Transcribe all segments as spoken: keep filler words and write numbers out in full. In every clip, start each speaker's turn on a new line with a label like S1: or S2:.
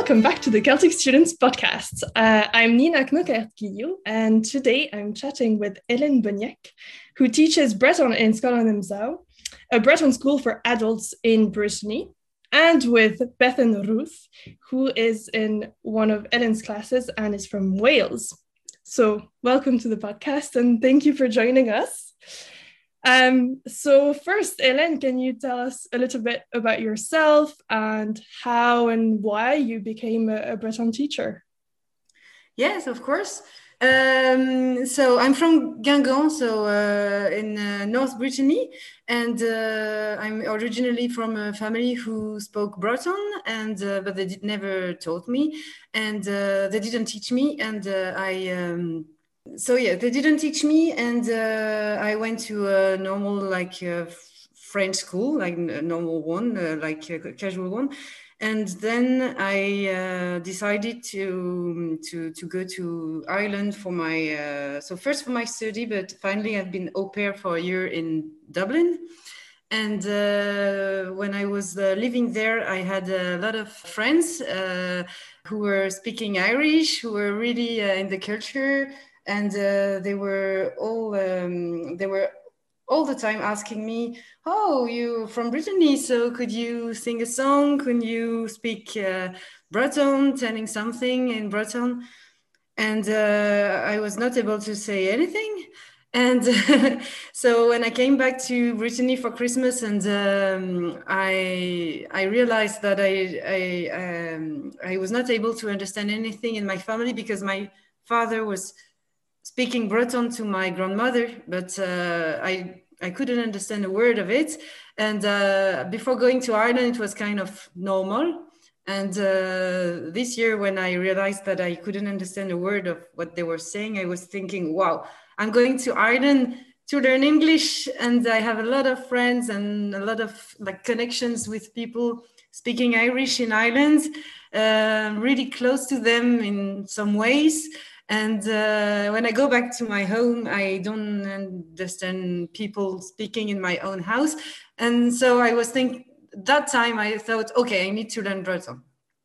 S1: Welcome back to the Celtic Students Podcast. Uh, I'm Nina Knockert-Guillot, and today I'm chatting with Hélène Boniek, who teaches Breton in Scotland and Zau, a Breton school for adults in Brittany, and with Bethan Ruth, who is in one of Hélène's classes and is from Wales. So welcome to the podcast, and thank you for joining us. Um, so first, Hélène, can you tell us a little bit about yourself and how and why you became a, a Breton teacher?
S2: Yes, of course. Um, so I'm from Guingamp, so uh, in uh, North Brittany, and uh, I'm originally from a family who spoke Breton, and uh, but they did never taught me, and uh, they didn't teach me, and uh, I. Um, So yeah, they didn't teach me, and uh, I went to a normal like uh, French school, like a normal one, uh, like a casual one, and then I uh, decided to to to go to Ireland for my uh, so first for my study, but finally I've been au pair for a year in Dublin. And uh, when I was uh, living there, I had a lot of friends uh, who were speaking Irish, who were really uh, in the culture. And uh, they were all um, they were all the time asking me, "Oh, you're from Brittany, so could you sing a song? Could you speak uh, Breton, telling something in Breton?" And uh, I was not able to say anything. And uh, so when I came back to Brittany for Christmas, and um, I I realized that I I um, I was not able to understand anything in my family because my father was speaking Breton to my grandmother, but uh, I I couldn't understand a word of it. And uh, before going to Ireland, it was kind of normal. And uh, this year, when I realized that I couldn't understand a word of what they were saying, I was thinking, wow, I'm going to Ireland to learn English, and I have a lot of friends and a lot of like connections with people speaking Irish in Ireland, uh, really close to them in some ways. And uh, when I go back to my home, I don't understand people speaking in my own house. And so I was thinking, that time I thought, okay, I need to learn Breton.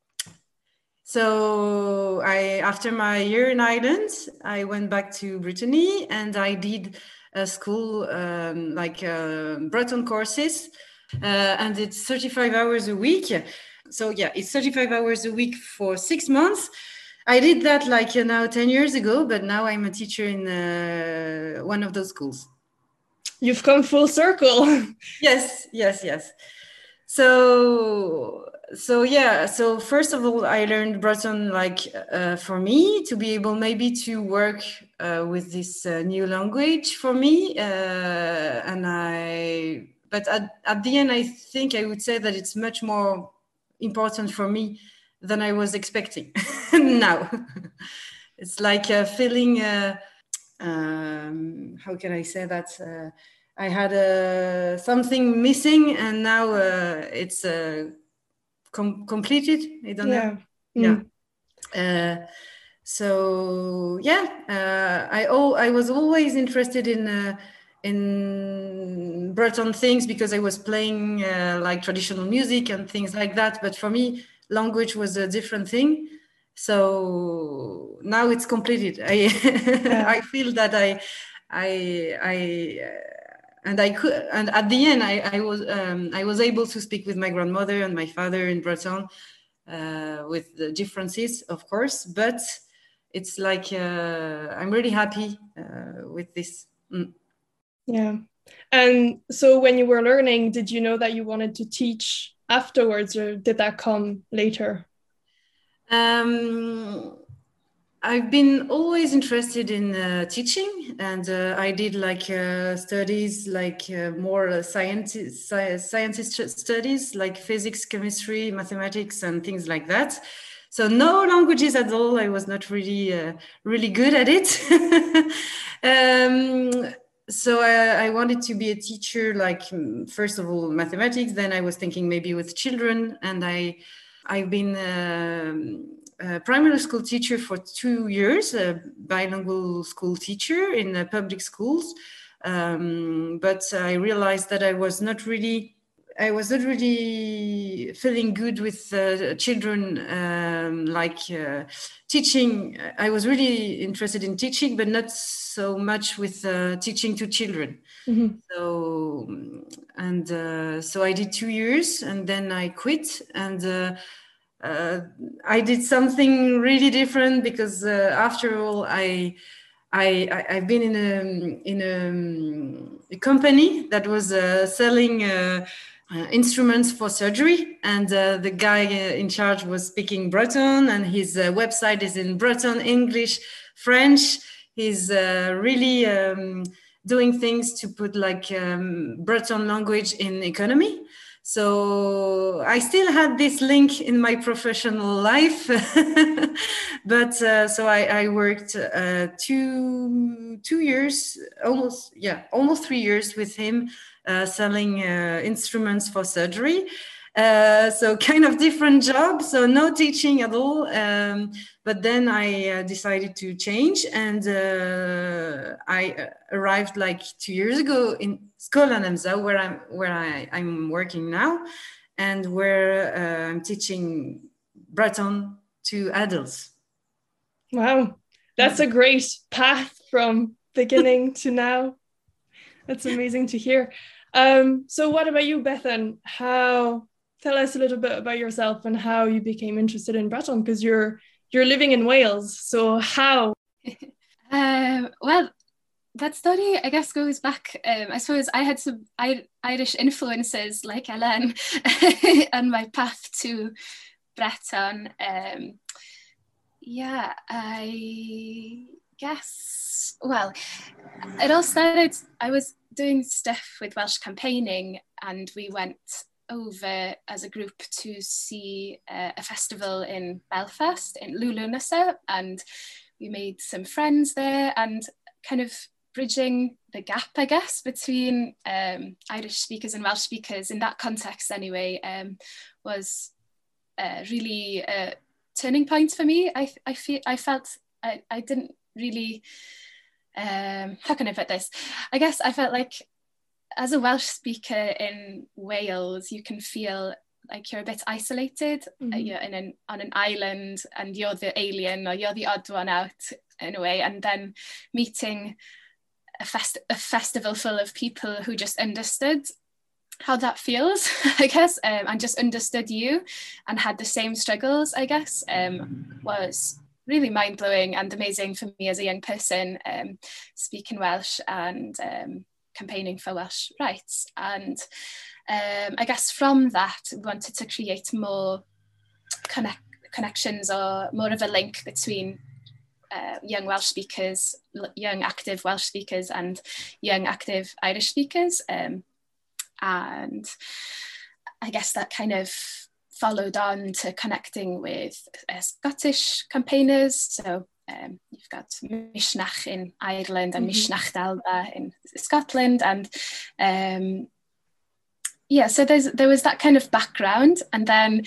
S2: So I, after my year in Ireland, I went back to Brittany, and I did a school um, like uh, Breton courses, uh, and it's thirty-five hours a week. So yeah, it's thirty-five hours a week for six months. I did that like uh, now ten years ago, but now I'm a teacher in uh, one of those schools.
S1: You've come full circle.
S2: Yes, yes, yes. So, so yeah. So first of all, I learned Breton like uh, for me to be able maybe to work uh, with this uh, new language for me, uh, and I. But at, at the end, I think I would say that it's much more important for me than I was expecting. Now it's like a feeling uh, um, how can I say that uh, I had uh, something missing, and now uh, it's uh, com- completed. I don't
S1: Yeah.
S2: know.
S1: Mm.
S2: Yeah. Uh, so yeah, uh, I oh I was always interested in uh, in Breton things because I was playing uh, like traditional music and things like that. But for me, language was a different thing. So now it's completed. I
S1: Yeah.
S2: I feel that I I I uh, and I could, and at the end I I was um, I was able to speak with my grandmother and my father in Breton, uh, with the differences, of course, but it's like uh, I'm really happy uh, with this. Mm.
S1: Yeah. And so when you were learning, did you know that you wanted to teach afterwards, or did that come later?
S2: Um, I've been always interested in uh, teaching, and uh, I did like uh, studies, like uh, more uh, scientist, sci- scientist studies, like physics, chemistry, mathematics, and things like that. So no languages at all. I was not really, uh, really good at it. um, so I, I wanted to be a teacher, like first of all mathematics. Then I was thinking maybe with children, and I, I've been. Um, a primary school teacher for two years, a bilingual school teacher in uh, public schools. Um, but I realized that I was not really I was not really feeling good with uh, children, um, like uh, teaching. I was really interested in teaching, but not so much with uh, teaching to children. Mm-hmm. So, and uh, so I did two years and then I quit, and uh, uh, I did something really different because uh, after all, I, I, I, I've been in a, in a, a company that was uh, selling uh, Uh, instruments for surgery, and uh, the guy uh, in charge was speaking Breton, and his uh, website is in Breton, English, French. He's uh, really um, doing things to put like um, Breton language in economy. So I still had this link in my professional life, but uh, so I, I worked uh, two two years, almost yeah, almost three years with him, uh, selling uh, instruments for surgery. Uh, so kind of different job, so no teaching at all. Um, but then I uh, decided to change, and uh, I arrived like two years ago in Schola Nemzeu, where I'm where I, I'm working now, and where uh, I'm teaching Breton to adults.
S1: Wow, that's a great path from beginning to now. That's amazing to hear. Um, so what about you, Bethan? How, tell us a little bit about yourself and how you became interested in Breton, because you're you're living in Wales. So how?
S3: um, well, that story, I guess, goes back. Um, I suppose I had some I- Irish influences like Ellen on my path to Breton. Um, yeah, I guess, well, it all started, I was doing stuff with Welsh campaigning, and we went over as a group to see uh, a festival in Belfast, in Lulu Nessa, and we made some friends there, and kind of bridging the gap, I guess, between um, Irish speakers and Welsh speakers in that context anyway, um, was uh, really a turning point for me. I, I, feel, I felt I, I didn't really, um, how can I put this? I guess I felt like as a Welsh speaker in Wales, you can feel like you're a bit isolated. Mm-hmm. uh, you're in an, on an island, and you're the alien, or you're the odd one out in a way, and then meeting a, fest- a festival full of people who just understood how that feels, I guess, um, and just understood you and had the same struggles, I guess, um, was really mind-blowing and amazing for me as a young person, um, speaking Welsh and um, campaigning for Welsh rights. And um, I guess from that, we wanted to create more connect- connections or more of a link between uh, young Welsh speakers, young active Welsh speakers, and young active Irish speakers. Um, and I guess that kind of followed on to connecting with uh, Scottish campaigners. So um, you've got Mishnach in Ireland and mm-hmm. Mishnach Dalba in Scotland. And um, yeah, so there's, there was that kind of background. And then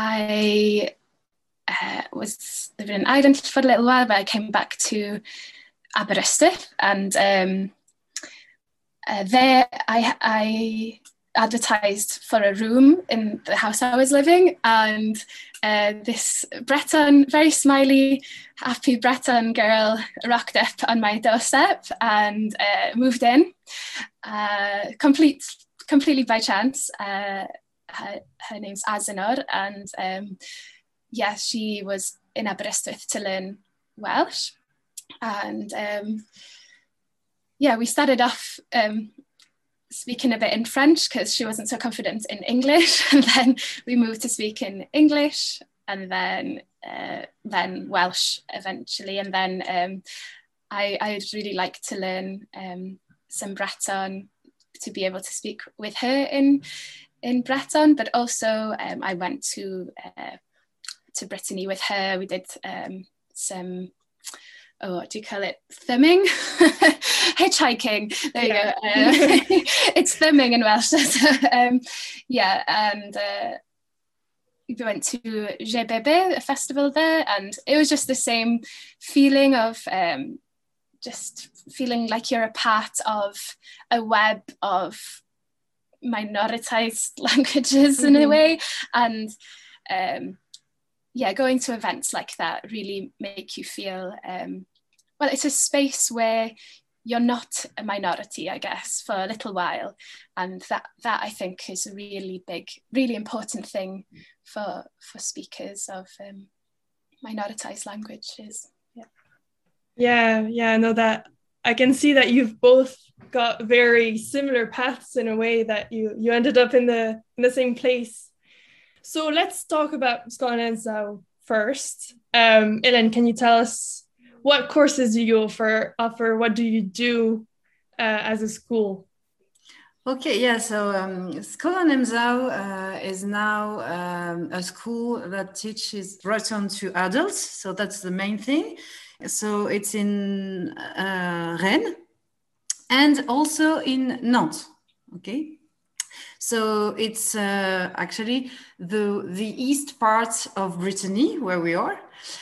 S3: I uh, was living in Ireland for a little while, but I came back to Aberystwyth, and um, uh, there I, I advertised for a room in the house I was living, and uh, this Breton, very smiley, happy Breton girl rocked up on my doorstep and uh, moved in, uh, complete, completely by chance. Uh, her, her name's Azenor, and um, yeah, she was in Aberystwyth to learn Welsh, and um, yeah, we started off um, speaking a bit in French because she wasn't so confident in English, and then we moved to speak in English, and then uh, then Welsh eventually, and then um, I I'd really like to learn um, some Breton to be able to speak with her in in Breton, but also um, I went to uh, to Brittany with her. We did um, some, oh, what do you call it? Thumbing? Hitchhiking. There yeah. you go. Uh, it's thumbing in Welsh. um, yeah, and uh, we went to G B B, a festival there, and it was just the same feeling of um, just feeling like you're a part of a web of minoritized languages in mm-hmm. a way. And um, yeah, going to events like that really make you feel, um, well, it's a space where you're not a minority, I guess, for a little while. And that, that I think is a really big, really important thing for, for speakers of um, minoritized languages. Yeah.
S1: Yeah, yeah, I know that. I can see that you've both got very similar paths in a way, that you, you ended up in the in the same place. So let's talk about Scotland Ensau first. Um, Ellen, can you tell us what courses do you offer? offer? What do you do uh, as a school?
S2: Okay, yeah, so um, Scotland Ensau uh, is now um, a school that teaches Breton to adults. So that's the main thing. So it's in uh, Rennes and also in Nantes. Okay. So it's uh, actually the, the east part of Brittany where we are.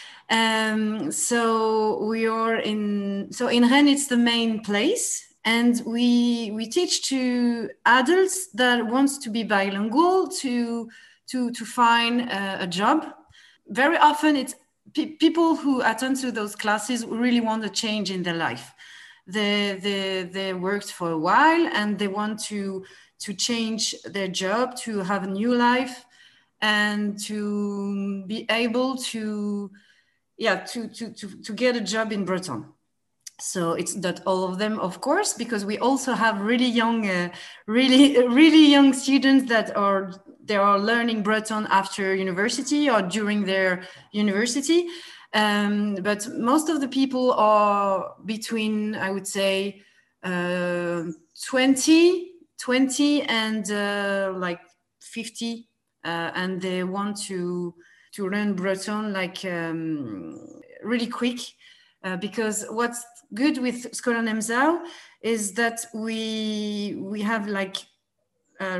S2: Um, so we are in, so in Rennes, it's the main place. And we we teach to adults that wants to be bilingual to to to find a, a job. Very often, it's pe- people who attend to those classes really want a change in their life. They they they worked for a while and they want to to change their job, to have a new life, and to be able to yeah to to to, to get a job in Breton. So it's not all of them, of course, because we also have really young, uh, really, really young students that are they are learning Breton after university or during their university. Um, but most of the people are between, I would say, uh, twenty, twenty and uh, like fifty, uh, and they want to to learn Breton like um, really quick, uh, because what's good with Scotland Ensau is that we we have like uh,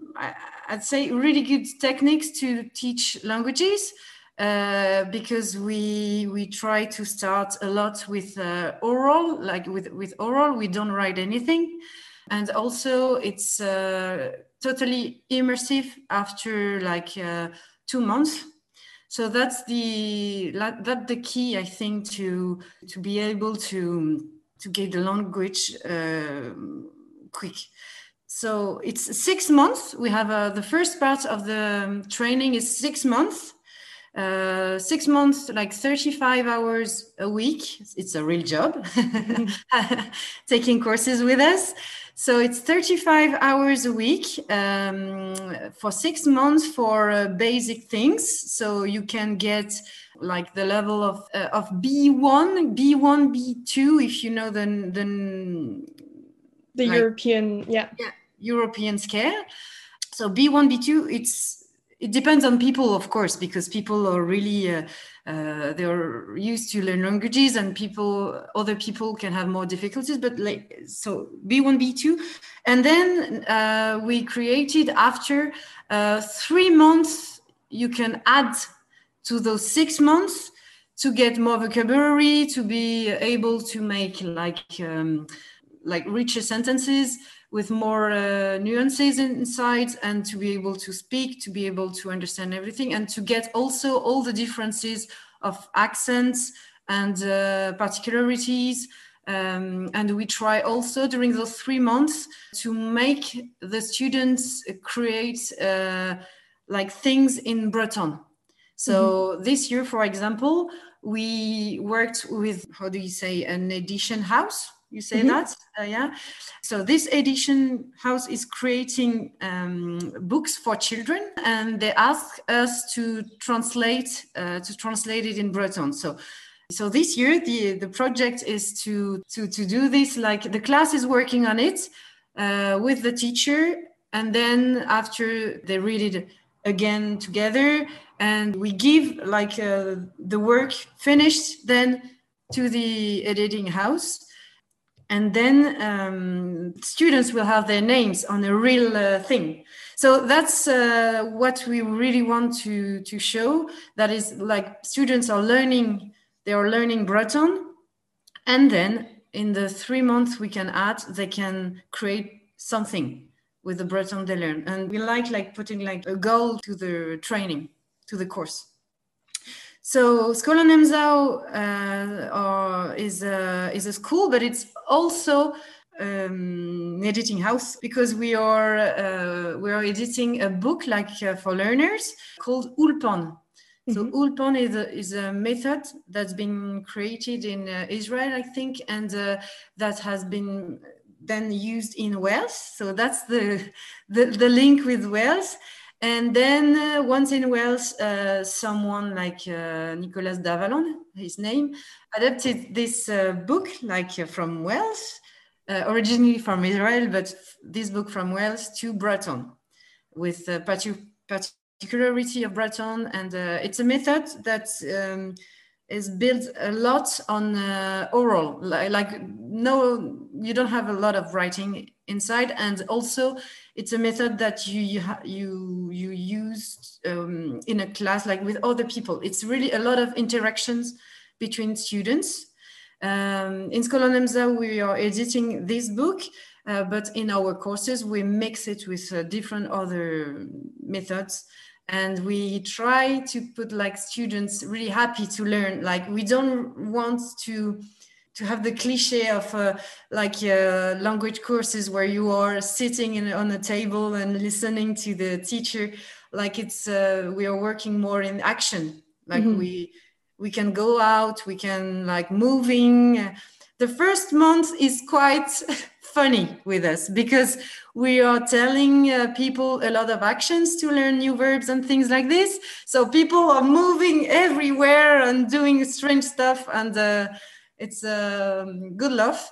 S2: I'd say really good techniques to teach languages, uh, because we we try to start a lot with uh, oral, like with with oral. We don't write anything, and also it's uh, totally immersive after like uh, two months. So that's the that's the key, I think, to to be able to to get the language uh, quick. So it's six months. We have uh, the first part of the training is six months. Uh, six months, like thirty-five hours a week. It's a real job, taking courses with us. So it's thirty-five hours a week um, for six months for uh, basic things. So you can get like the level of uh, of B one, B one, B two, if you know the the,
S1: the like, European, yeah,
S2: yeah, European scale. So B one, B two, it's it depends on people, of course, because people are really uh, uh, they're used to learn languages, and people, other people can have more difficulties. But like so, B one, B two, and then uh, we created after uh, three months. You can add to those six months to get more vocabulary, to be able to make like um, like richer sentences with more uh, nuances inside, and to be able to speak, to be able to understand everything, and to get also all the differences of accents and uh, particularities. Um, and we try also during those three months to make the students create uh, like things in Breton. So mm-hmm. this year, for example, we worked with, how do you say, an edition house? You say mm-hmm. that? Uh, yeah. So this edition house is creating um, books for children, and they ask us to translate uh, to translate it in Breton. So, so this year the the project is to to to do this. Like the class is working on it uh, with the teacher, and then after they read it again together, and we give like uh, the work finished then to the editing house. And then um, students will have their names on a real uh, thing. So that's uh, what we really want to, to show. That is like students are learning, they are learning Breton. And then in the three months we can add, they can create something with the Breton they learn. And we like like putting like a goal to the training, to the course. So Schola Nemzau uh, are, is, a, is a school, but it's also um, an editing house, because we are, uh, we are editing a book like uh, for learners called Ulpan. So mm-hmm. Ulpan is a, is a method that's been created in uh, Israel, I think, and uh, that has been then used in Wales. So that's the, the, the link with Wales. And then uh, once in Wales, uh, someone like uh, Nicolas Davalon, his name, adapted this uh, book like uh, from Wales, uh, originally from Israel, but f- this book from Wales to Breton, with the partic- particularity of Breton. And uh, it's a method that um, is built a lot on uh, oral, like, like no, you don't have a lot of writing inside, and also it's a method that you you ha- you, you use um, in a class, like with other people. It's really a lot of interactions between students. Um, in Schola Nemzau, we are editing this book, uh, but in our courses we mix it with uh, different other methods. And we try to put like students really happy to learn. Like we don't want to to have the cliche of uh, like uh, language courses where you are sitting in, on a table and listening to the teacher. Like it's uh, we are working more in action. Like mm-hmm. we we can go out, we can like moving. The first month is quite funny with us because we are telling uh, people a lot of actions to learn new verbs and things like this. So people are moving everywhere and doing strange stuff, and uh, it's um, good laugh.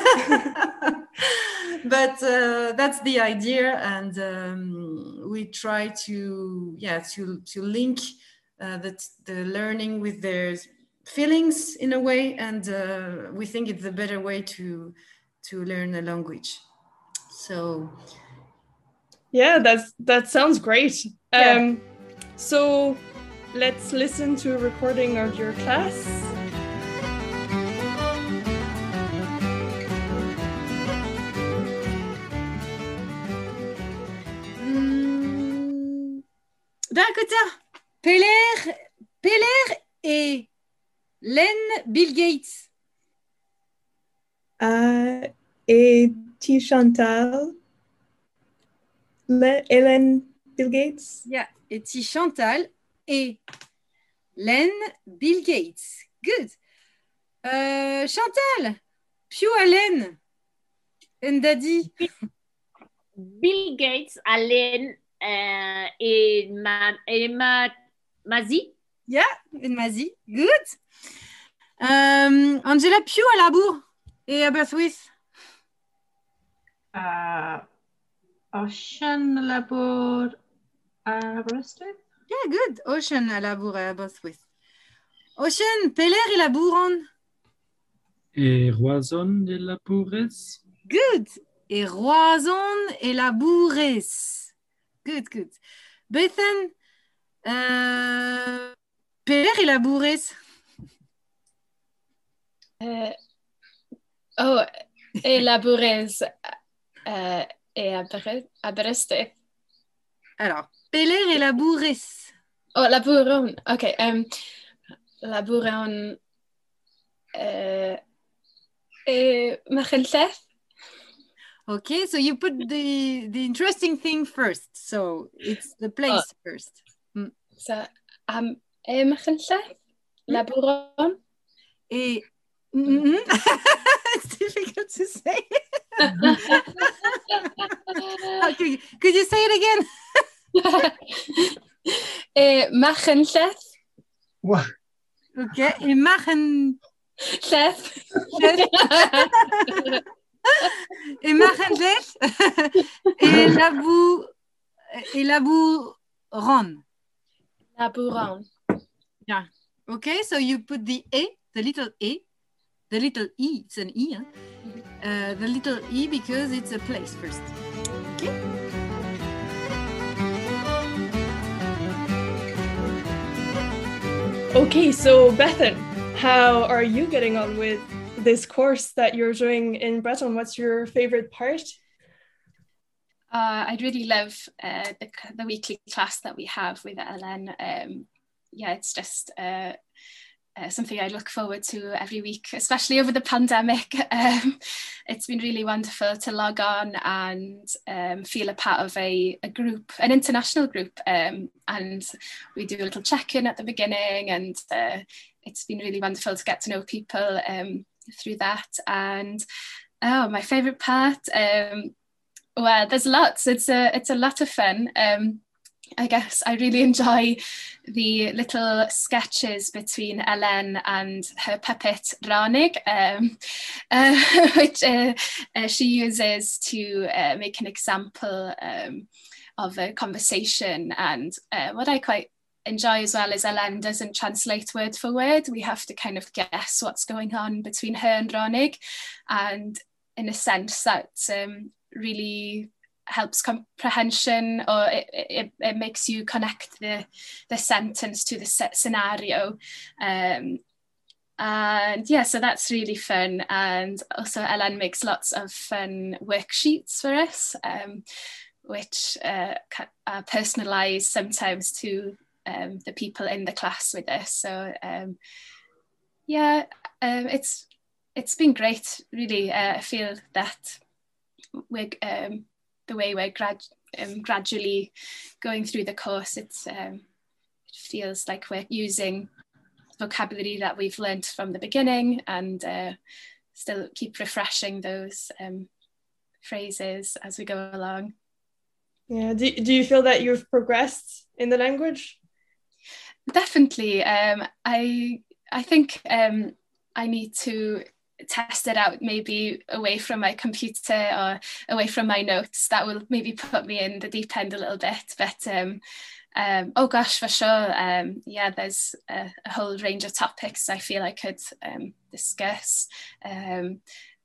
S2: But uh, that's the idea, and um, we try to yeah to to link uh, the, the learning with their feelings in a way, and uh, we think it's a better way to to learn a language. So
S1: yeah, that's that sounds great.
S2: Yeah.
S1: Um, so let's listen to a recording of your class.
S4: Hmm. Dakota, Peller, Peller et Len Bill Gates.
S5: Uh, et T Chantal, Le, Ellen Bill Gates.
S4: Yeah, et T Chantal et Len Bill Gates. Good. Uh, Chantal, Pio Allen and Daddy.
S6: Bill Gates, Allen uh, et Ma, et Ma, Mazie.
S4: Yeah, and Mazie. Good. Um, Angela Pugh à la bourre et Aberystwyth.
S7: Uh, Ocean Labour Aberystwyth.
S4: Yeah, good. Ocean à la bourre et Aberystwyth. Ocean, Peller et la Bourronne.
S8: Et Roison et la Bourresse.
S4: Good. Et Roison et la Bourresse. Good, good. Bethan, uh, Peller et la Bourresse.
S3: Uh, oh, et la Bourresse uh, et Aberystwyth.
S4: Alors, Peller et la Bourresse.
S3: Oh, la Bourronne. Okay. Um, la Bourronne uh, et Machynlleth.
S4: Okay, so you put the the interesting thing first. So it's the place oh. first. Mm.
S3: So um, et Machynlleth, la Bourronne.
S4: Et mm-hmm. It's difficult to say. Okay, could you say it again?
S3: Et Machynlleth.
S8: What?
S4: Okay, et Machynlleth. Et Machynlleth. Et la bou et la Bourronne.
S3: La Bourronne.
S4: Yeah. Okay, so you put the e, the little e, the little e. It's an e. Huh? Uh, the little e because it's a place first. Okay.
S1: Okay, so Bethan, how are you getting on with this course that you're doing in Breton? What's your favorite part?
S3: Uh, I'd really love uh, the, the weekly class that we have with Ellen. Um, yeah, it's just uh, uh, something I look forward to every week, especially over the pandemic. Um, it's been really wonderful to log on and um, feel a part of a, a group, an international group. Um, and we do a little check-in at the beginning, and uh, it's been really wonderful to get to know people um, through that. And oh, my favourite part, um, well, there's lots. It's a it's a lot of fun. Um, I guess I really enjoy the little sketches between Ellen and her puppet Ranig, um, uh, which uh, uh, she uses to uh, make an example um, of a conversation. And uh, what I quite enjoy as well is Ellen doesn't translate word for word. We have to kind of guess what's going on between her and Ranig, and in a sense that um, really helps comprehension, or it, it, it makes you connect the, the sentence to the scenario. Um, and yeah, so that's really fun. And also Ellen makes lots of fun worksheets for us, um, which uh, are personalised sometimes to um, the people in the class with us. So um, yeah, um, it's it's been great, really. Uh, I feel that we're um, the way we're grad um, gradually going through the course, it's um, it feels like we're using vocabulary that we've learned from the beginning, and uh, still keep refreshing those um, phrases as we go along.
S1: Yeah. Do, do you feel that you've progressed in the language?
S3: Definitely. Um, I I think um, I need to test it out, maybe away from my computer or away from my notes. That will maybe put me in the deep end a little bit. But um, um, oh gosh, for sure. Um, yeah, there's a, a whole range of topics I feel I could um, discuss. Um,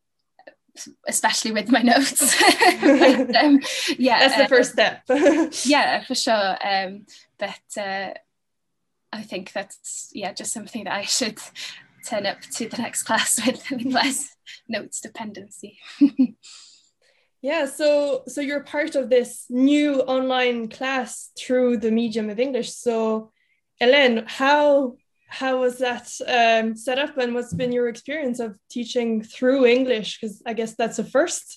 S3: especially with my notes. But, um, yeah,
S1: that's the
S3: uh,
S1: first step.
S3: Yeah, for sure. Um, but uh, I think that's yeah just something that I should turn up to the next class with less notes dependency.
S1: Yeah, so so you're part of this new online class through the medium of English. So Ellen, how how was that um, set up, and what's been your experience of teaching through English? Because I guess that's a first.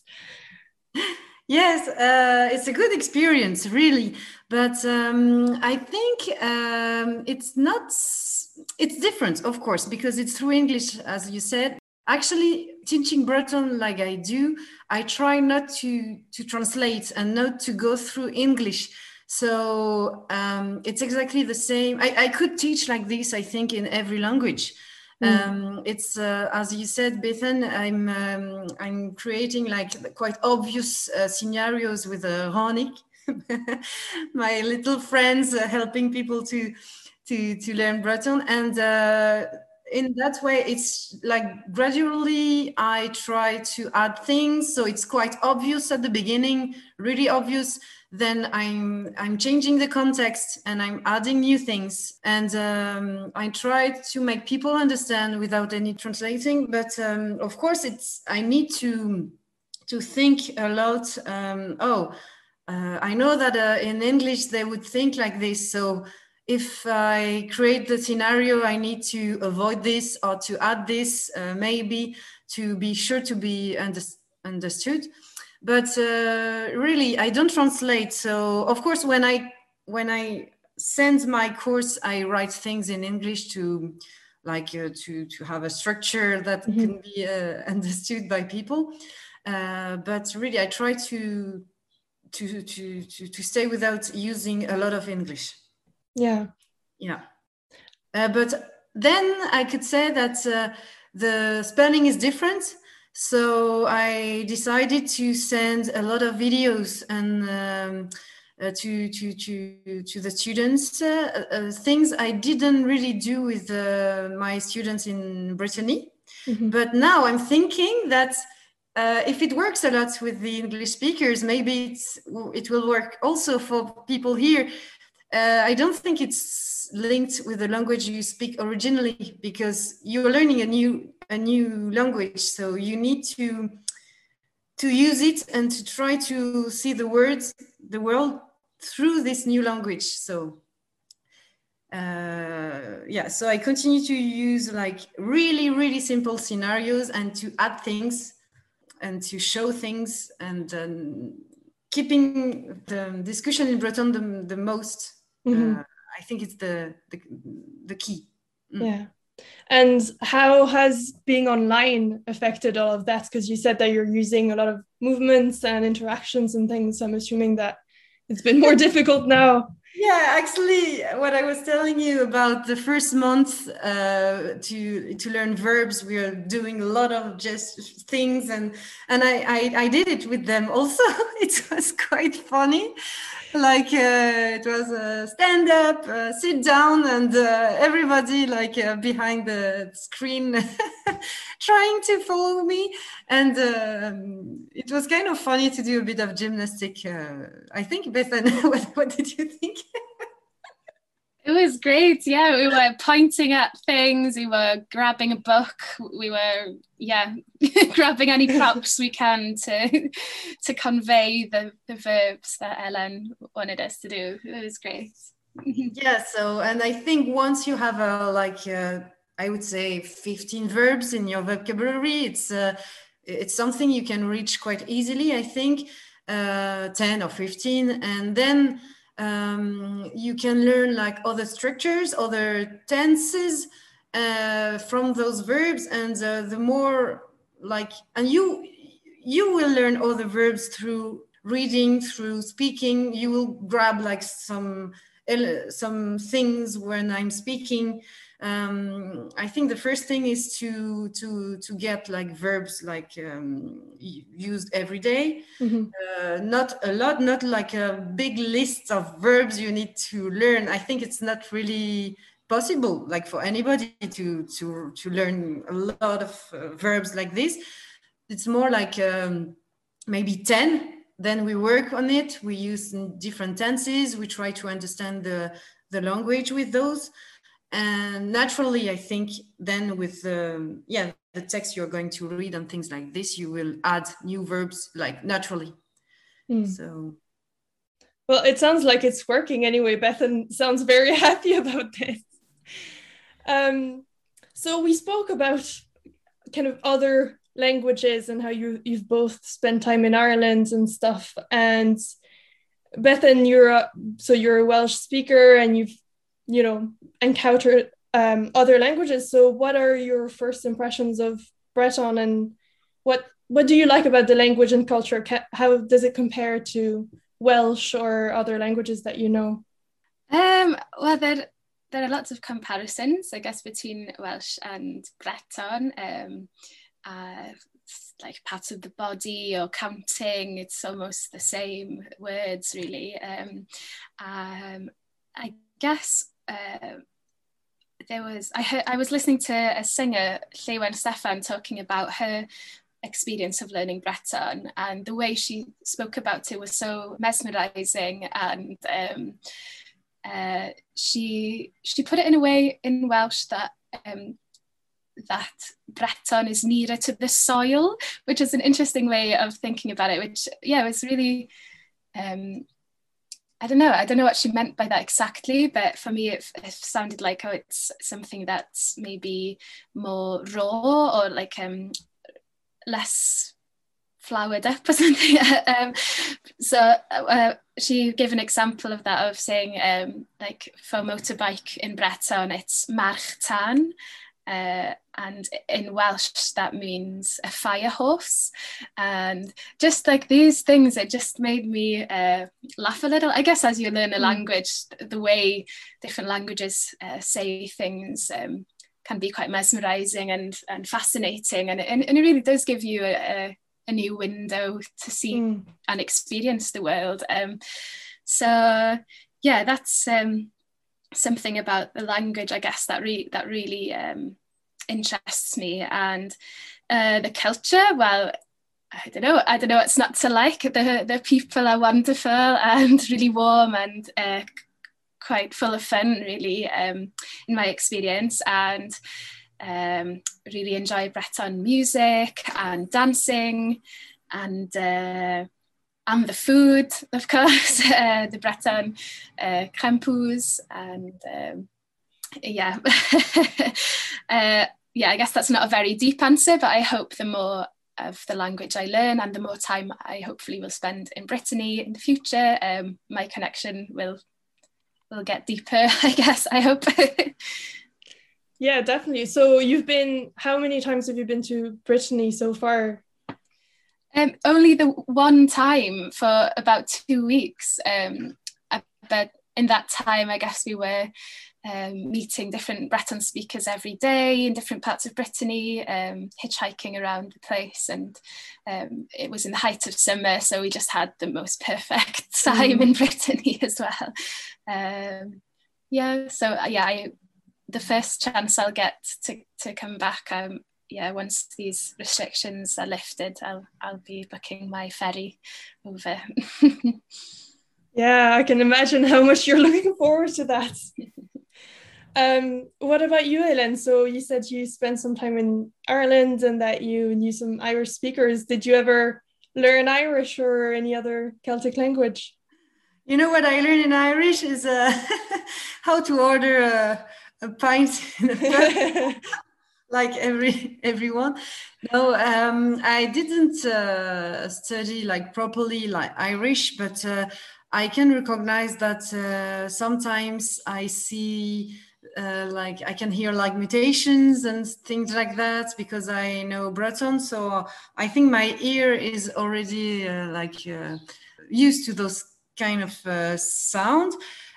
S2: Yes, uh, it's a good experience, really. But um, I think um, it's not, it's different, of course, because it's through English, as you said. Actually, teaching Breton like I do, I try not to, to translate and not to go through English. So um, it's exactly the same. I, I could teach like this, I think, in every language. Mm. Um, it's uh, as you said, Bethan. I'm um, I'm creating like quite obvious uh, scenarios with uh, Ranig, my little friends, uh, helping people to to to learn Breton, and uh, in that way, it's like gradually I try to add things, so it's quite obvious at the beginning, really obvious. Then I'm I'm changing the context and I'm adding new things, and um, I try to make people understand without any translating. But um, of course, it's I need to to think a lot. Um, oh, uh, I know that uh, in English they would think like this, so if I create the scenario, I need to avoid this or to add this, uh, maybe to be sure to be under understood. But uh, really, I don't translate. So of course, when I when I send my course, I write things in English to like uh, to to have a structure that mm-hmm. can be uh, understood by people. Uh, but really, I try to to to to to stay without using a lot of English.
S1: Yeah,
S2: yeah. Uh, but then I could say that uh, the spelling is different. So I decided to send a lot of videos and um, uh, to, to, to, to the students, uh, uh, things I didn't really do with uh, my students in Brittany. Mm-hmm. But now I'm thinking that uh, if it works a lot with the English speakers, maybe it's, it will work also for people here. Uh, I don't think it's linked with the language you speak originally, because you're learning a new a new language, so you need to to use it and to try to see the words, the world through this new language. So uh, yeah, so I continue to use like really, really simple scenarios and to add things and to show things and um, keeping the discussion in Breton the, the most. Mm-hmm. uh, I think it's the, the, the key.
S1: Mm. Yeah. And how has being online affected all of that? Because you said that you're using a lot of movements and interactions and things. So I'm assuming that it's been more difficult now.
S2: Yeah, actually, what I was telling you about the first month uh, to to learn verbs, we are doing a lot of just things, and and I I, I did it with them also. It was quite funny. Like uh, it was a stand up, uh, sit down, and uh, everybody like uh, behind the screen trying to follow me. And uh, it was kind of funny to do a bit of gymnastic. Uh, I think, Bethan, what, what did you think?
S3: It was great. Yeah, we were pointing at things. We were grabbing a book. We were, yeah, grabbing any props we can to to convey the, the verbs that Ellen wanted us to do. It was great.
S2: Yeah. So, and I think once you have a like, uh, I would say, fifteen verbs in your vocabulary, it's uh, it's something you can reach quite easily. I think uh, ten or fifteen, and then. Um, you can learn like other structures, other tenses uh, from those verbs, and uh, the more like, and you you will learn other verbs through reading, through speaking. You will grab like some some things when I'm speaking. Um, I think the first thing is to to to get like verbs like um, used every day. Mm-hmm. Uh, not a lot, not like a big list of verbs you need to learn. I think it's not really possible, like for anybody to to to learn a lot of uh, verbs like this. It's more like um, maybe ten. Then we work on it. We use different tenses. We try to understand the the language with those. And naturally, I think then with um, yeah the text you're going to read and things like this, you will add new verbs like naturally. Mm. So,
S1: well, it sounds like it's working anyway. Bethan sounds very happy about this. Um, so we spoke about kind of other languages and how you you've both spent time in Ireland and stuff. And Bethan, you're a, so you're a Welsh speaker and you've you know, encountered um, other languages. So what are your first impressions of Breton, and what what do you like about the language and culture? How does it compare to Welsh or other languages that you know?
S3: Um, well, there, there are lots of comparisons, I guess, between Welsh and Breton. Um, uh, like parts of the body or counting, it's almost the same words, really. Um, um, I guess Uh, there was I heard I was listening to a singer, Llewen Steffan, talking about her experience of learning Breton, and the way she spoke about it was so mesmerizing, and um, uh, she she put it in a way in Welsh that um, that Breton is nearer to the soil, which is an interesting way of thinking about it, which yeah was really um, I don't know. I don't know what she meant by that exactly, but for me, it, it sounded like, oh, it's something that's maybe more raw or like um, less flowered up or something. um, so uh, she gave an example of that, of saying um, like for motorbike in Breton, it's march tân. Uh, and in Welsh that means a fire horse, and just like these things, it just made me uh, laugh a little. I guess as you learn a language, the way different languages uh, say things um, can be quite mesmerizing and, and fascinating, and, and, and it really does give you a, a, a new window to see mm. and experience the world. Um, so yeah, that's um, something about the language, I guess, that re- that really um, interests me. And uh, the culture, well, I don't know, I don't know what's not to like. The the people are wonderful and really warm and uh, quite full of fun, really, um, in my experience, and um, really enjoy Breton music and dancing. and uh, and the food, of course, uh, the Breton uh, crempous, and um, yeah, uh, yeah. I guess that's not a very deep answer, but I hope the more of the language I learn and the more time I hopefully will spend in Brittany in the future, um, my connection will will get deeper. I guess. I hope.
S1: Yeah, definitely. So you've been, how many times have you been to Brittany so far?
S3: Um, only the one time for about two weeks. Um, but in that time, I guess we were um, meeting different Breton speakers every day in different parts of Brittany, um, hitchhiking around the place. And um, it was in the height of summer, so we just had the most perfect time mm. in Brittany as well. Um, yeah, so yeah, I, the first chance I'll get to, to come back, um, yeah, once these restrictions are lifted, I'll I'll be booking my ferry over.
S1: Yeah, I can imagine how much you're looking forward to that. um, what about you, Hélène? So you said you spent some time in Ireland and that you knew some Irish speakers. Did you ever learn Irish or any other Celtic language?
S2: You know what I learned in Irish is uh, how to order a, a pint in a pub. Like every everyone. No, um, I didn't uh, study like properly like Irish, but uh, I can recognize that uh, sometimes I see uh, like I can hear like mutations and things like that because I know Breton. So I think my ear is already uh, like uh, used to those kind of uh, sound.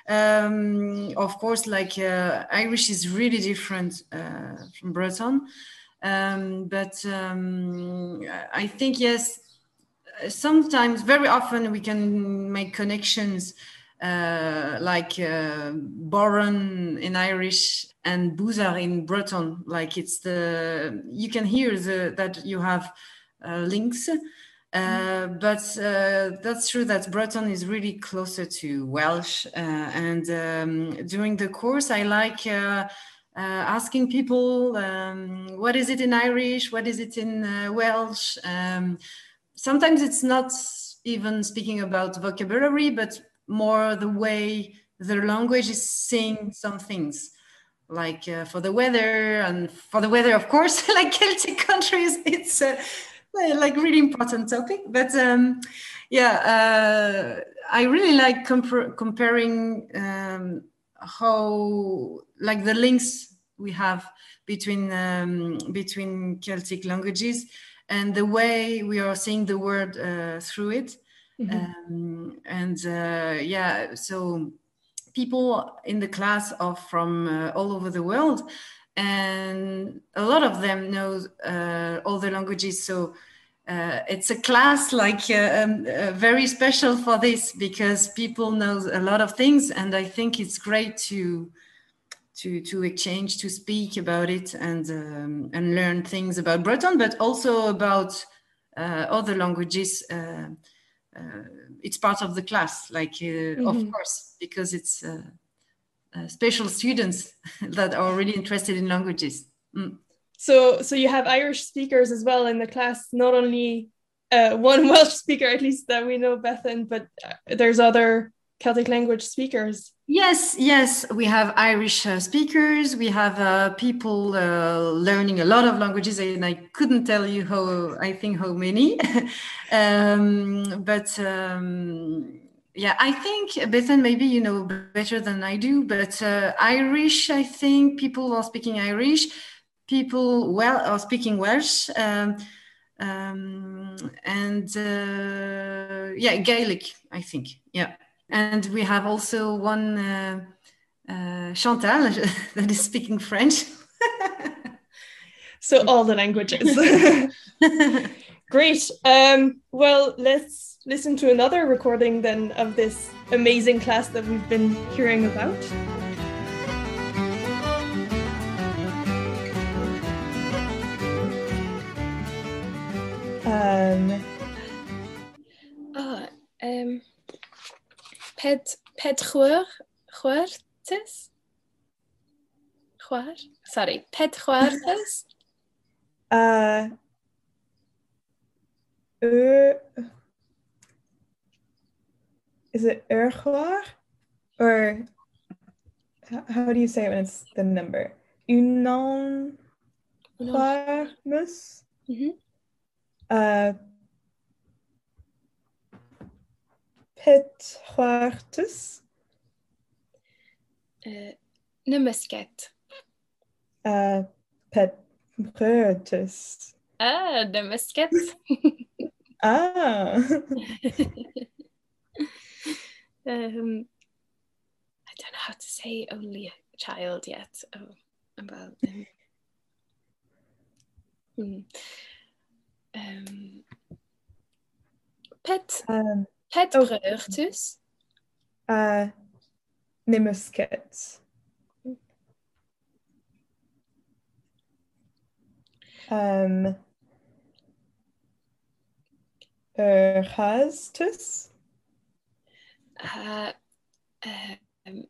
S2: Um, of course, like uh, Irish is really different uh, from Breton, um, but um, I think yes, sometimes, very often, we can make connections uh, like uh, Boron in Irish and Bouzard in Breton. Like it's the you can hear the that you have uh, links. Uh, but uh, that's true that Breton is really closer to Welsh. Uh, and um, during the course, I like uh, uh, asking people, um, what is it in Irish? What is it in uh, Welsh? Um, sometimes it's not even speaking about vocabulary, but more the way the language is saying some things. Like uh, for the weather, and for the weather, of course, like Celtic countries, it's... Uh, like really important topic, but um, yeah, uh, I really like comp- comparing um, how like the links we have between um, between Celtic languages and the way we are seeing the word uh, through it. Mm-hmm. Um, and uh, yeah, so people in the class are from uh, all over the world. And a lot of them know uh, all the languages. So uh, it's a class like uh, um, uh, very special for this because people know a lot of things. And I think it's great to to to exchange, to speak about it and um, and learn things about Breton, but also about uh, other languages. Uh, uh, it's part of the class, like uh, mm-hmm. of course, because it's uh, Uh, special students that are really interested in languages. Mm.
S1: So, so you have Irish speakers as well in the class, not only uh, one Welsh speaker, at least that we know, Bethan, but uh, there's other Celtic language speakers.
S2: Yes, yes, we have Irish uh, speakers. We have uh, people uh, learning a lot of languages, and I couldn't tell you how, I think how many, um, but um, yeah, I think, Bethan, maybe you know better than I do, but uh, Irish, I think people are speaking Irish, people well are speaking Welsh, um, um, and uh, yeah, Gaelic, I think, yeah. And we have also one uh, uh, Chantal that is speaking French.
S1: So all the languages. Great. Um, well, let's listen to another recording then of this amazing class that we've been hearing about.
S5: Um,
S3: oh, um, ped, pedchwer, chwertes? Chwer? Sorry, pedchwertes?
S5: uh, ur, is it urchlar? Or h- how do you say it when it's the number? Unon mus?
S1: Mhm.
S5: Uh, pit chwartus?
S3: Uh, na musket.
S5: Uh, pet brötus.
S3: Ah, na musket.
S5: Ah.
S3: um, I don't know how to say only a child yet. Oh, well, um, hmm. um, pet,
S5: Um,
S3: pet
S5: oh.
S3: brötus.
S5: uh, nimusket. Um, Erhastus?
S3: Uh, um,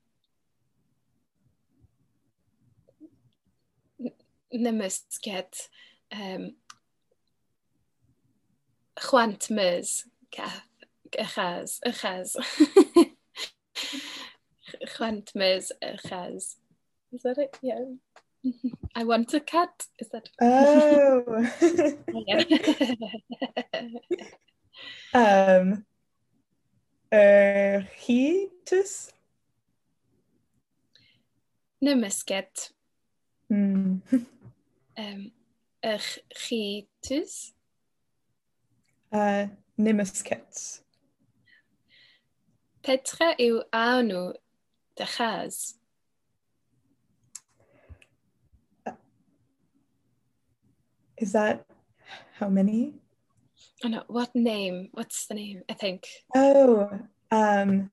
S3: na musket. Um, chwant mus. Cath. Achas. Achas. Chwant mus. Achas. Is that it? Yeah. I want a cat. Is that?
S5: Oh.
S3: Yeah.
S5: um, Erhitus?
S3: Na musket.
S5: Hmm.
S3: Um, Erchitus.
S5: Uh, nimusket.
S3: Petra yw anw dy chas.
S5: Is that how many?
S3: Oh no, what name? What's the name? I think.
S5: Oh, um,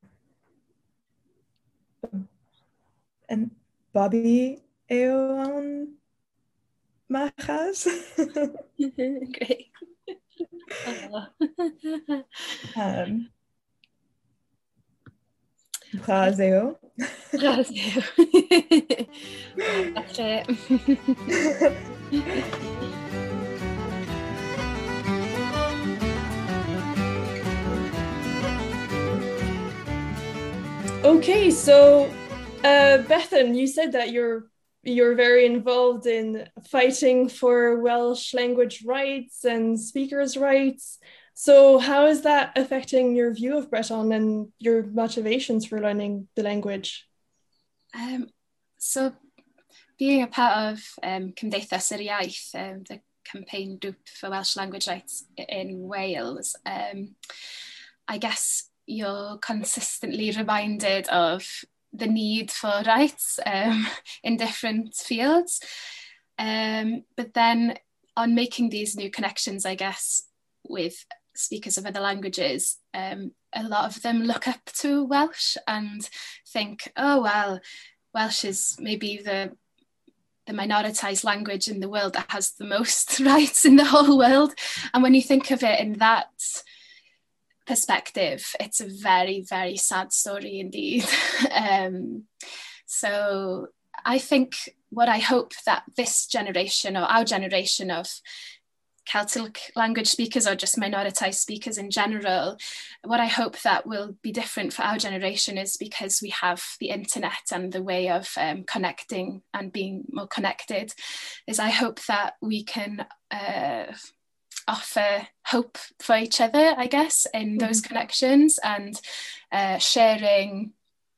S5: and Bobby Eon Machas?
S3: Great. Oh.
S5: um, Brazeo.
S3: Brasio. Wow, that's it.
S1: Okay, so uh, Bethan, you said that you're you're very involved in fighting for Welsh language rights and speakers' rights. So how is that affecting your view of Breton and your motivations for learning the language?
S3: Um, so being a part of um, Cymdeithas yr Iaith, um, the campaign group for Welsh language rights in Wales, um, I guess you're consistently reminded of the need for rights um, in different fields. Um, but then on making these new connections, I guess, with speakers of other languages, um, a lot of them look up to Welsh and think, oh, well, Welsh is maybe the the minoritized language in the world that has the most rights in the whole world. And when you think of it in that perspective, it's a very, very sad story indeed. um, so I think what I hope that this generation or our generation of Celtic language speakers or just minoritized speakers in general, what I hope that will be different for our generation is because we have the internet and the way of um, connecting and being more connected, is I hope that we can uh, offer hope for each other, I guess, in those mm-hmm. connections and uh, sharing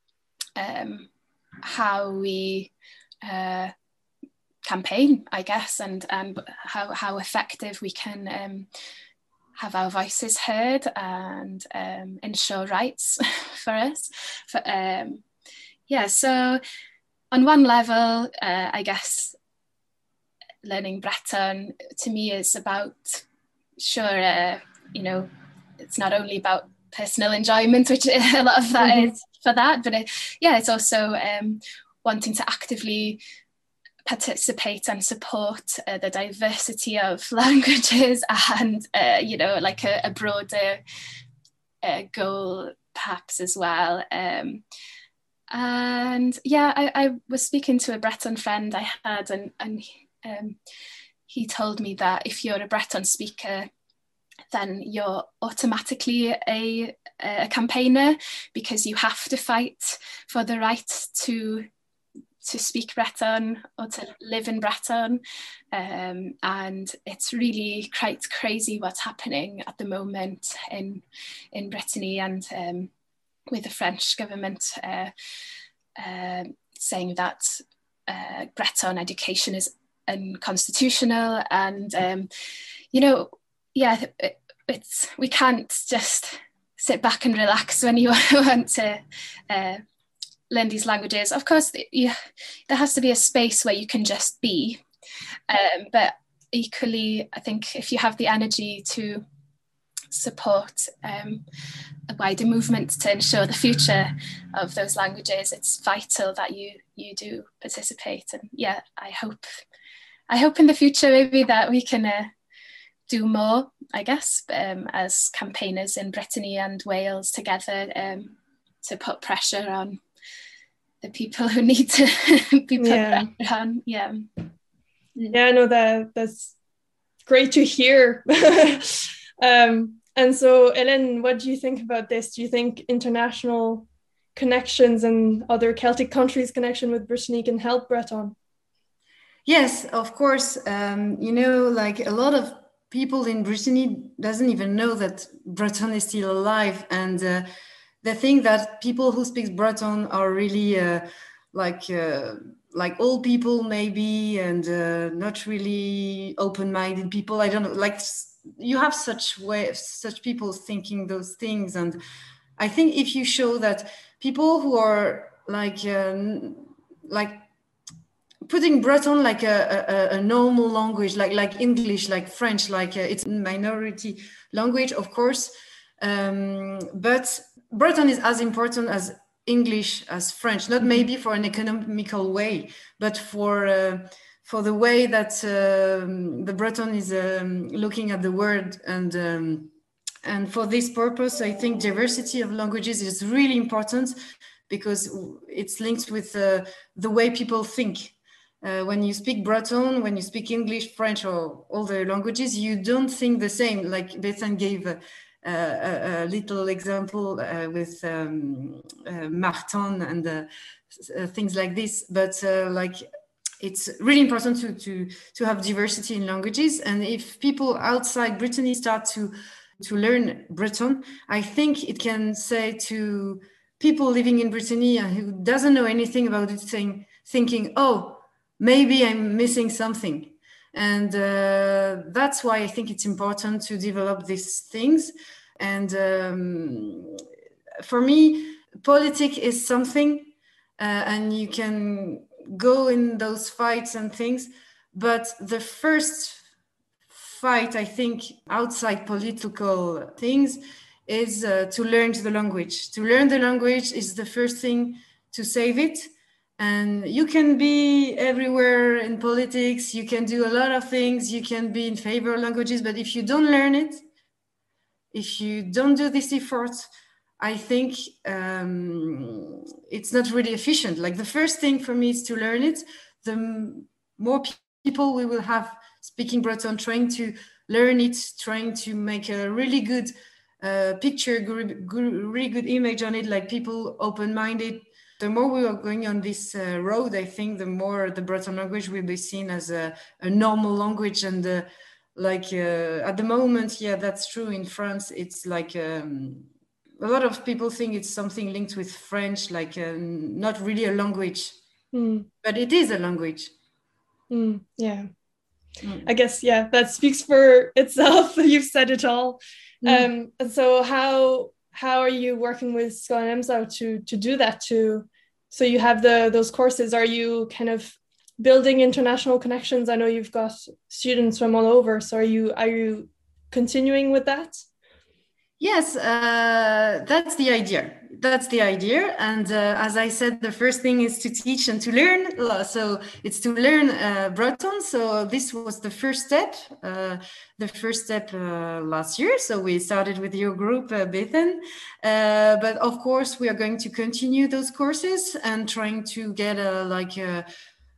S3: um, how we uh, campaign, I guess, and and how, how effective we can um, have our voices heard and um, ensure rights for us. For, um, yeah, so on one level, uh, I guess learning Breton to me is about, sure, uh, you know, it's not only about personal enjoyment, which a lot of that mm-hmm. is for that, but it, yeah, it's also um, wanting to actively participate and support uh, the diversity of languages and, uh, you know, like a, a broader uh, goal perhaps as well. Um, and yeah, I, I was speaking to a Breton friend I had, and, and um, he told me that if you're a Breton speaker then you're automatically a, a campaigner, because you have to fight for the right to to speak Breton or to live in Breton. Um, and it's really quite crazy what's happening at the moment in, in Brittany, and um, with the French government uh, uh, saying that uh, Breton education is unconstitutional. And, um, you know, yeah, it, it's we can't just sit back and relax when you want to uh, learn these languages. Of course, you, there has to be a space where you can just be. Um, but equally, I think if you have the energy to support um, a wider movement to ensure the future of those languages, it's vital that you you do participate. And yeah, I hope I hope in the future maybe that we can uh, do more, I guess, um, as campaigners in Brittany and Wales together, um, to put pressure on the people who need to be put
S1: Yeah.
S3: pressure on. Yeah.
S1: Yeah, no, that that's great to hear. um, and so, Ellen, what do you think about this? Do you think international connections and other Celtic countries' connection with Brittany can help Breton?
S2: Yes, of course. Um, you know, like a lot of people in Brittany doesn't even know that Breton is still alive, and uh, they think that people who speak Breton are really uh, like uh, like old people maybe, and uh, not really open-minded people. I don't know. Like you have such way, such people thinking those things, and I think if you show that people who are like uh, like putting Breton like a, a, a normal language, like like English, like French, like uh, it's a minority language, of course, um, but Breton is as important as English, as French, not maybe for an economical way, but for uh, for the way that um, the Breton is um, looking at the world. And um, and for this purpose, I think diversity of languages is really important, because it's linked with uh, the way people think. Uh, when you speak Breton, when you speak English, French, or all the languages, you don't think the same. Like Bethan gave a, a, a little example uh, with um, uh, Martin and uh, uh, things like this. But uh, like, it's really important to, to, to have diversity in languages. And if people outside Brittany start to, to learn Breton, I think it can say to people living in Brittany who doesn't know anything about it, saying, thinking, oh, maybe I'm missing something. And uh, that's why I think it's important to develop these things. And um, for me, politics is something, uh, and you can go in those fights and things. But the first fight, I think, outside political things is uh, to learn the language. To learn the language is the first thing to save it. And you can be everywhere in politics, you can do a lot of things, you can be in favor of languages, but if you don't learn it, if you don't do this effort, I think um, it's not really efficient. Like the first thing for me is to learn it. The more people we will have speaking Breton, trying to learn it, trying to make a really good uh, picture, good, good, really good image on it, like people open-minded. The more we are going on this uh, road, I think the more the Breton language will be seen as a, a normal language. And uh, like uh, at the moment, yeah, that's true. In France, it's like um, a lot of people think it's something linked with French, like uh, not really a language, mm. but it is a language.
S1: Mm, yeah, mm. I guess, yeah, that speaks for itself. You've said it all. Mm. Um, and so how... How are you working with Scoil an Mzou to to do that? To so you have the those courses. Are you kind of building international connections? I know you've got students from all over. So are you are you continuing with that?
S2: Yes, uh, that's the idea. That's the idea. And uh, as I said, the first thing is to teach and to learn. So it's to learn uh, Breton. So this was the first step, uh, the first step uh, last year. So we started with your group, uh, Bethan. Uh, but of course, we are going to continue those courses and trying to get a, like a,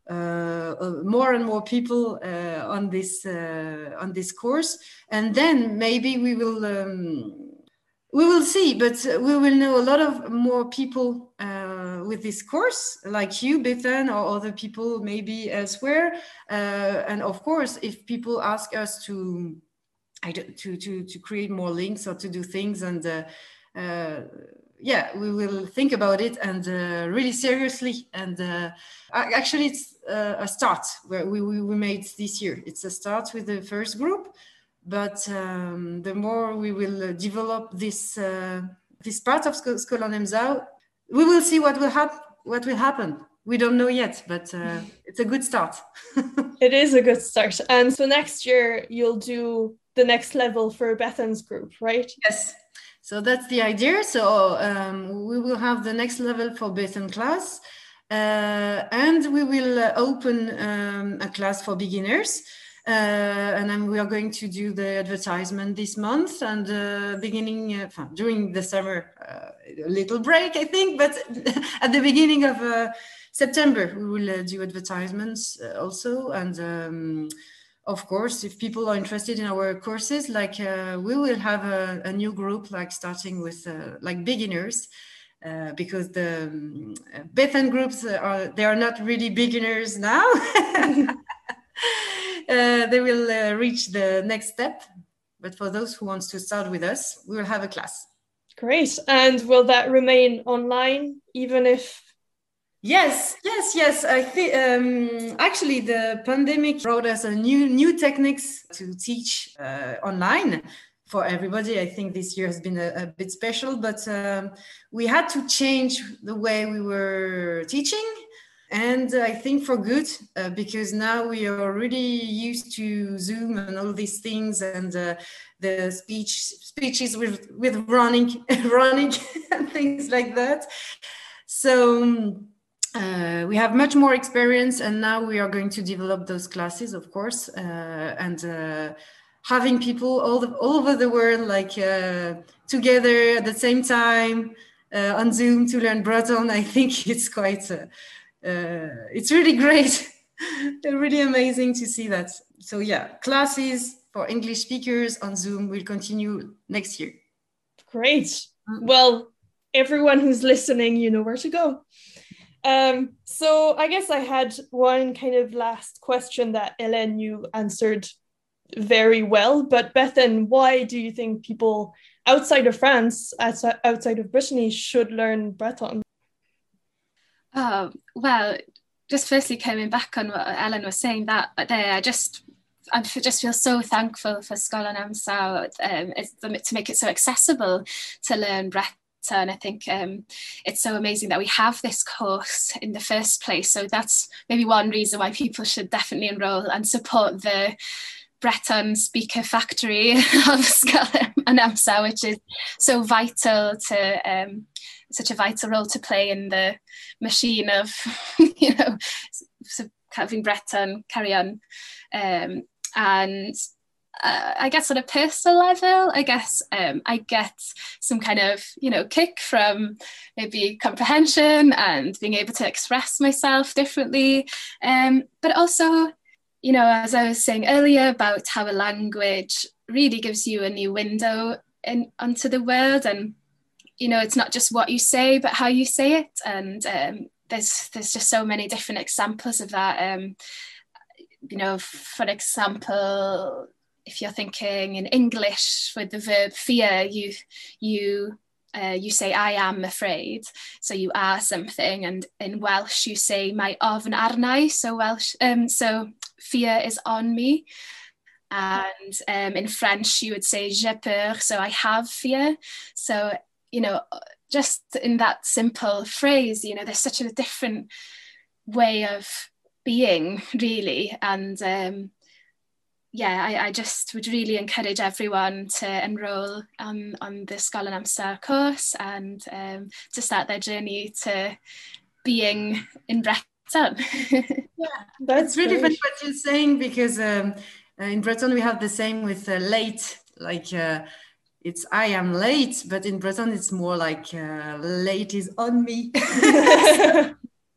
S2: uh, uh, more and more people uh, on this uh, on this course, and then maybe we will um, we will see, but we will know a lot of more people uh, with this course, like you, Bethan, or other people maybe elsewhere. Uh, and of course, if people ask us to I don't, to to to create more links or to do things, and uh, uh, yeah, we will think about it, and uh, really seriously. And uh, actually, it's uh, a start where we, we we made this year. It's a start with the first group, but um, the more we will develop this uh, this part of Scholon Emsau, we will see what will happen. What will happen? We don't know yet, but uh, it's a good start.
S1: It is a good start. And so next year you'll do the next level for Bethan's group, right?
S2: Yes. So that's the idea. So um, we will have the next level for Bethan class, uh, and we will uh, open um, a class for beginners. Uh, and then we are going to do the advertisement this month, and uh, beginning uh, during the summer, uh, a little break, I think, but at the beginning of uh, September, we will uh, do advertisements uh, also. And um, of course, if people are interested in our courses, like uh, we will have a, a new group, like starting with uh, like beginners, uh, because the um, Bethan groups are, they are not really beginners now. Uh, they will uh, reach the next step, but for those who want to start with us, we will have a class.
S1: Great. And will that remain online even if?
S2: Yes, yes, yes. I think um, actually the pandemic brought us a new new techniques to teach uh, online for everybody. I think this year has been a, a bit special, but um, we had to change the way we were teaching. And I think for good, uh, because now we are really used to Zoom and all these things, and uh, the speech speeches with with running, running, and things like that. So uh, we have much more experience, and now we are going to develop those classes, of course, uh, and uh, having people all the, all over the world, like uh, together at the same time uh, on Zoom to learn Breton. I think it's quite. Uh, Uh, it's really great. Really amazing to see that. So yeah, classes for English speakers on Zoom will continue next year.
S1: Great. Mm-hmm. Well, everyone who's listening, you know where to go. Um, so I guess I had one kind of last question that Hélène, you answered very well, but Bethan, why do you think people outside of France, outside of Brittany, should learn Breton?
S3: Oh, well, just firstly coming back on what Ellen was saying, that there, I just I just feel so thankful for Scholon Emsau um, to make it so accessible to learn Breton. I think um, it's so amazing that we have this course in the first place. So that's maybe one reason why people should definitely enroll and support the Breton Speaker Factory of Scholon Emsau, which is so vital to um, such a vital role to play in the machine of, you know, having Breton carry on. Um, and uh, I guess on a personal level, I guess um, I get some kind of, you know, kick from maybe comprehension and being able to express myself differently. Um, but also, you know, as I was saying earlier about how a language really gives you a new window in, onto the world, and you know, it's not just what you say, but how you say it. And um, there's there's just so many different examples of that. Um, you know, for example, if you're thinking in English with the verb fear, you you uh, you say I am afraid. So you are something, and in Welsh you say my ofn arnai. So Welsh, um, so fear is on me. And um, in French you would say j'ai peur. So I have fear. So you know, just in that simple phrase, you know, there's such a different way of being, really. And um, yeah, I, I just would really encourage everyone to enroll on, on the Scholon Emsau course, and um, to start their journey to being in Breton.
S2: Yeah, that's really funny what you're saying, because um, in Breton we have the same with uh, late, like uh, it's I am late, but in Breton it's more like uh, late is on me.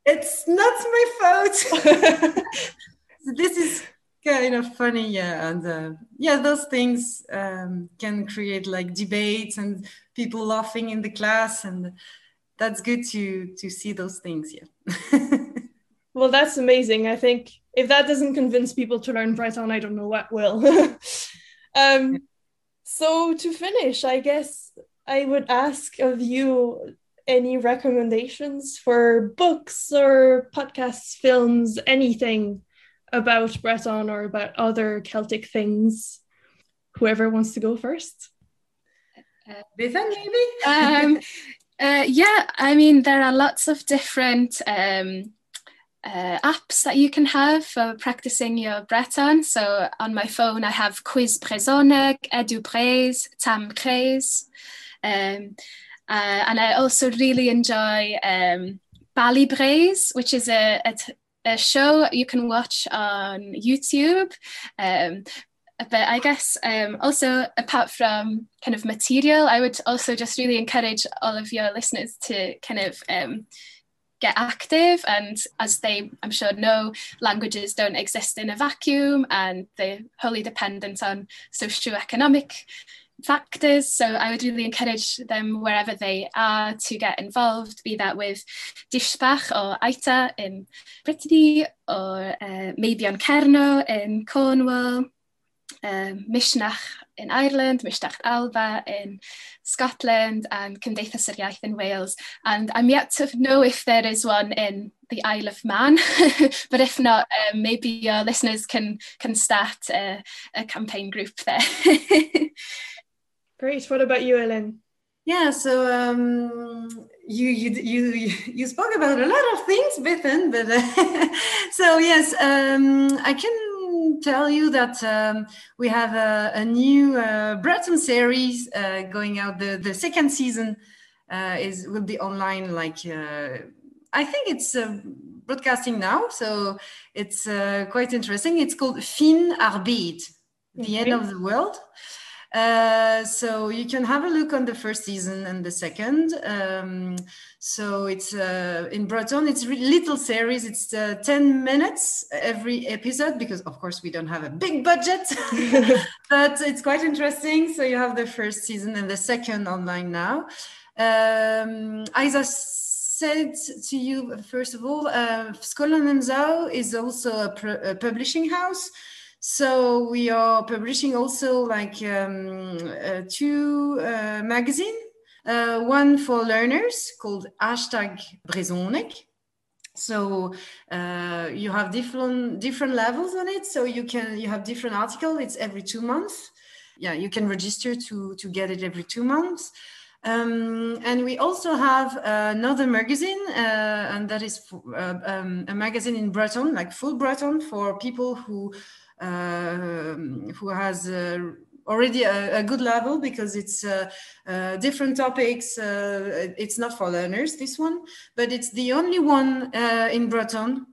S2: It's not my fault. This is kind of funny, yeah, and uh, yeah, those things um, can create like debates and people laughing in the class, and that's good to to see those things. Yeah.
S1: Well, that's amazing. I think if that doesn't convince people to learn Breton, I don't know what will. um, so to finish, I guess I would ask of you any recommendations for books or podcasts, films, anything about Breton or about other Celtic things. Whoever wants to go first.
S2: Uh, Bethan, maybe?
S3: um, uh, yeah, I mean, there are lots of different um, uh, apps that you can have for practicing your Breton. So on my phone, I have Quiz Bretoneg, EduBraise, Tam Craze. Um, uh, and I also really enjoy um, Ballybraise, which is a, a a show you can watch on YouTube. Um, but I guess um, also apart from kind of material, I would also just really encourage all of your listeners to kind of um, get active. And as they, I'm sure, know, languages don't exist in a vacuum and they're wholly dependent on socioeconomic factors. So I would really encourage them wherever they are to get involved, be that with Dishbach or Aita in Brittany, or uh, maybe on Cerno in Cornwall, um, Mishnach in Ireland, Mishnach Alba in Scotland, and Cymdeithas yr Iaith in Wales. And I'm yet to know if there is one in the Isle of Man, but if not, um, maybe your listeners can can start a, a campaign group there.
S1: Great. What about you, Ellen?
S2: Yeah, so um, you, you you you spoke about a lot of things, Bethan, but uh, so yes, um, I can tell you that um, we have a, a new uh, Breton series uh, going out. The the second season uh, is will be online. Like uh, I think it's uh, broadcasting now, so it's uh, quite interesting. It's called Fin Arbeit, the
S1: Okay.
S2: end of the world. Uh, so you can have a look on the first season and the second. Um, so it's uh, in Breton, it's a little series. It's uh, ten minutes every episode because, of course, we don't have a big budget, but it's quite interesting. So you have the first season and the second online now. Um, as I said to you, first of all, uh, Skolan Nemzau is also a, pr- a publishing house. So we are publishing also like um, uh, two uh, magazines, uh, one for learners called Hashtag Brezonek. So uh, you have different different levels on it. So you can you have different articles. It's every two months. Yeah, you can register to to get it every two months. Um, and we also have uh, another magazine, uh, and that is for, uh, um, a magazine in Breton, like full Breton, for people who uh, who has uh, already a, a good level, because it's uh, uh, different topics. Uh, it's not for learners, this one, but it's the only one uh, in Breton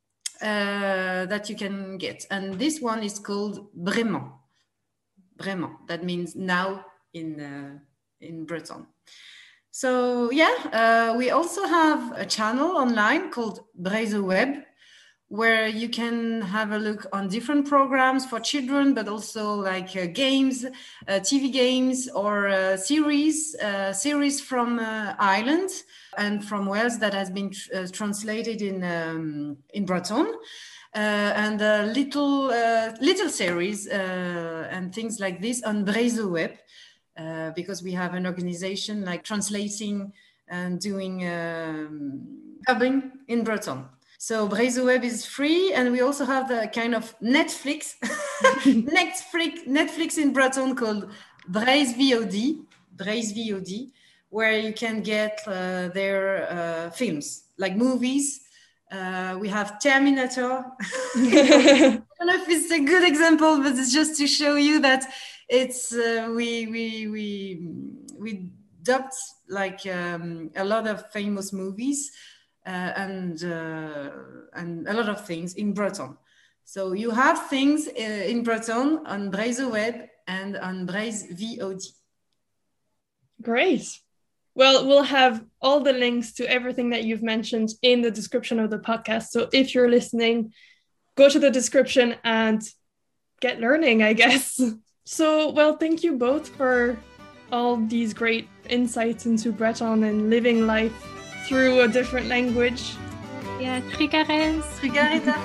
S2: uh, that you can get. And this one is called Vraiment. Vraiment. That means now in uh, in Breton. So yeah, uh, we also have a channel online called Brezo Web, where you can have a look on different programs for children, but also like uh, games, uh, T V games, or uh, series, uh, series from uh, Ireland and from Wales that has been tr- uh, translated in um, in Breton. Uh, and uh, little uh, little series uh, and things like this on Brezo Web. Uh, because we have an organization like translating and doing um, dubbing in Breton. So Brezo Web is free, and we also have the kind of Netflix, Netflix, Netflix in Breton called Breise V O D, Breise V O D, where you can get uh, their uh, films, like movies. Uh, we have Terminator. I don't know if it's a good example, but it's just to show you that it's uh, we we we we dubbed like um, a lot of famous movies uh, and uh, and a lot of things in Breton. So you have things uh, in Breton on Brezo Web and on Breise V O D.
S1: Great. Well, we'll have all the links to everything that you've mentioned in the description of the podcast. So if you're listening, go to the description and get learning, I guess. So, well, thank you both for all these great insights into Breton and living life through a different language.
S3: Yeah, trigares.
S2: Trigarita.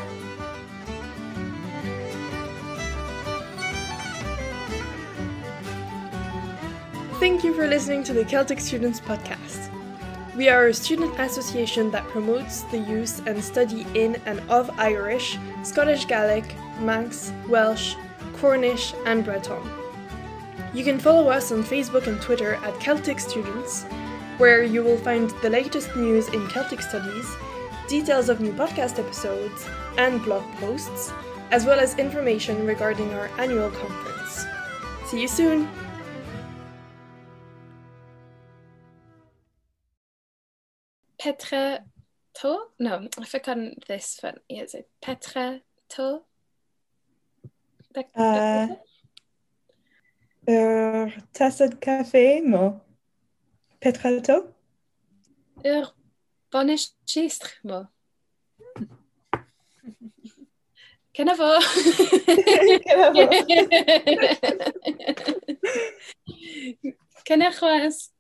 S1: Thank you for listening to the Celtic Students Podcast. We are a student association that promotes the use and study in and of Irish, Scottish Gaelic, Manx, Welsh, Cornish, and Breton. You can follow us on Facebook and Twitter at Celtic Students, where you will find the latest news in Celtic studies, details of new podcast episodes, and blog posts, as well as information regarding our annual conference. See you soon!
S3: Petra to? No, I forgot this one. Is it Petra to?
S5: Uh, Ur tasad café mo. Petra to?
S3: Ur bonish chistr mo. Kenna fo?
S5: Kenna fo.
S3: Kenna chwas?